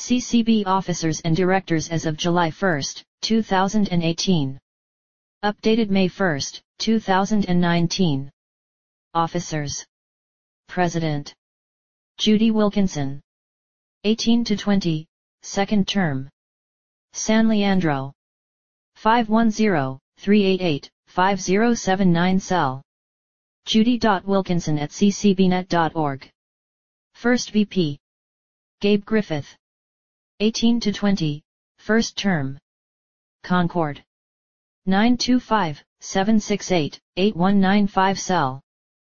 CCB officers and directors as of July 1, 2018. Updated May 1, 2019. Officers. President. Judy Wilkinson. 18 to 20, second term. San Leandro. 510-388-5079 cell. judy.wilkinson@ccbnet.org. First VP. Gabe Griffith. 18 to 20, first term. Concord. 925-768-8195 cell.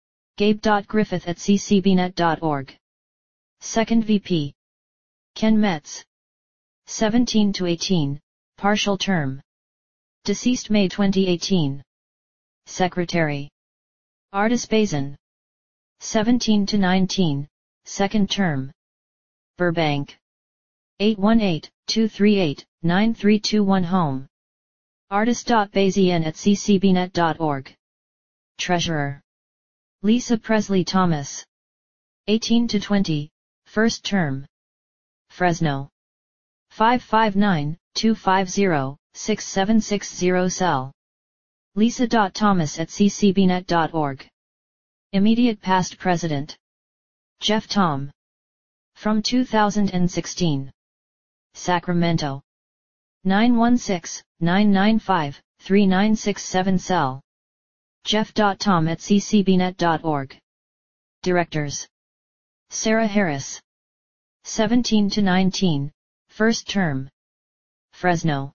gabe.griffith@ccbnet.org. Second VP. Ken Metz. 17 to 18, partial term. Deceased May 2018. Secretary. Ardis Bazin. 17 to 19, second term. Burbank. 818-238-9321 home. Ardis.bazien@ccbnet.org. Treasurer. Lisa Presley Thomas. 18 to 20, first term. Fresno. 559-250-6760 cell. Lisa.thomas@ccbnet.org. Immediate past president. Jeff Tom. From 2016. Sacramento. 916-995-3967 cell. jeff.tom@ccbnet.org. Directors. Sarah Harris. 17 to 19, first term. Fresno.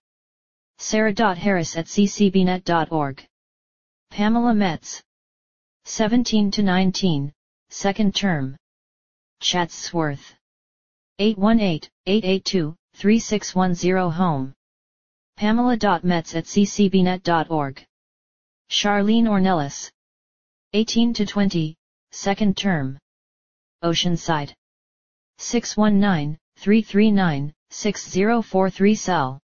Sarah.harris@ccbnet.org. Pamela Metz. 17 to 19, second term. Chatsworth. 818-882-3610 home. Pamela.metz@ccbnet.org. Charlene Ornelas. 18 to 20, second term. Oceanside. 619-339-6043 cell.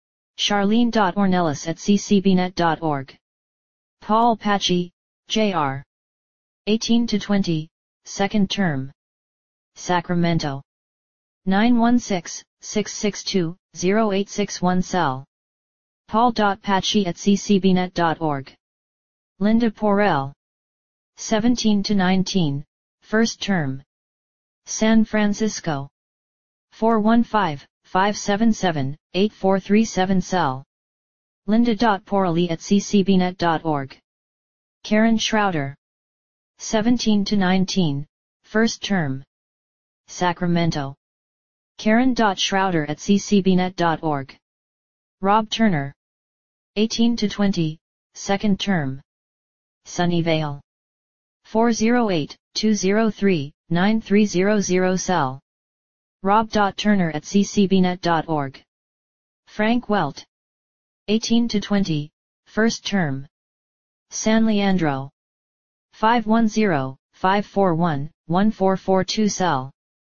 Charlene.ornelas@ccbnet.org. Paul Patchy, Jr. 18 to 20, second term. Sacramento. 916-662-0861 cell. paul.patchy@ccbnet.org. Linda Porrell. 17 to 19, first term. San Francisco. 415-577-8437 cell. linda.porrelli@ccbnet.org. Karen Schroeder. 17 to 19, first term. Sacramento. Karen.Schroeder@ccbnet.org. Rob Turner. 18 to 20, second term. Sunnyvale. 408-203-9300 cell. rob.turner@ccbnet.org. Frank Welt. 18 to 20, first term. San Leandro. 510-541-1442 cell.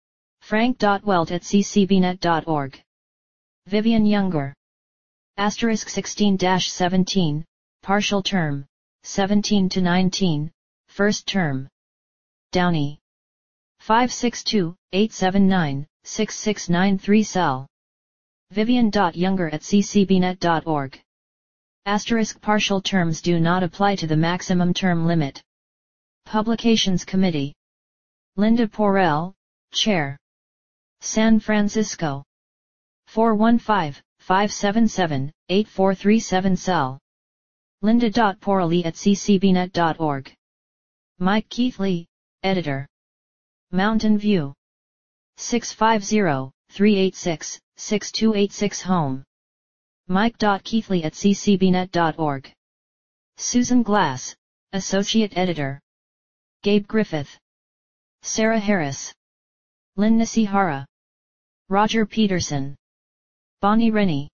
frank.welt@ccbnet.org. Vivian Younger. Asterisk 16-17, partial term, 17 to 19, first term. Downey. 562-879-6693 cell. Vivian.Younger@ccbnet.org. Asterisk partial terms do not apply to the maximum term limit. Publications Committee. Linda Porrell, Chair. San Francisco. 415-577-8437 cell. linda.porrelli@ccbnet.org. Mike Keithley, Editor. Mountain View. 650-386-6286 home. mike.keithley@ccbnet.org. Susan Glass, Associate Editor. Gabe Griffith. Sarah Harris. Lynn Nisihara. Roger Peterson. Bonnie Rennie.